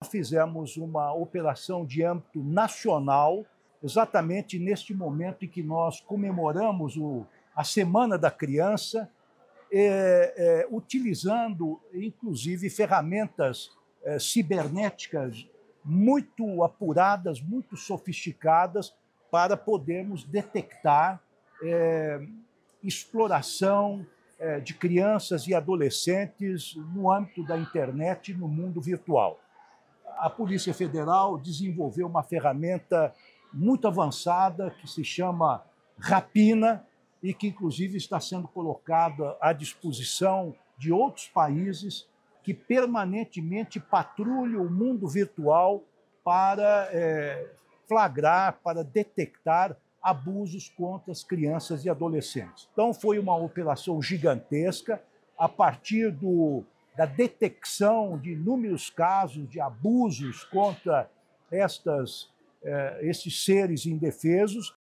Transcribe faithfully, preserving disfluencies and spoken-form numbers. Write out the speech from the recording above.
fizemos uma operação de âmbito nacional, exatamente neste momento em que nós comemoramos o, a Semana da Criança, é, é, utilizando, inclusive, ferramentas é, cibernéticas muito apuradas, muito sofisticadas, para podermos detectar é, exploração é, de crianças e adolescentes no âmbito da internet e no mundo virtual. A Polícia Federal desenvolveu uma ferramenta muito avançada que se chama Rapina e que, inclusive, está sendo colocada à disposição de outros países que permanentemente patrulham o mundo virtual para é, flagrar, para detectar abusos contra as crianças e adolescentes. Então, foi uma operação gigantesca, a partir do, da detecção de inúmeros casos de abusos contra estas, eh, esses seres indefesos.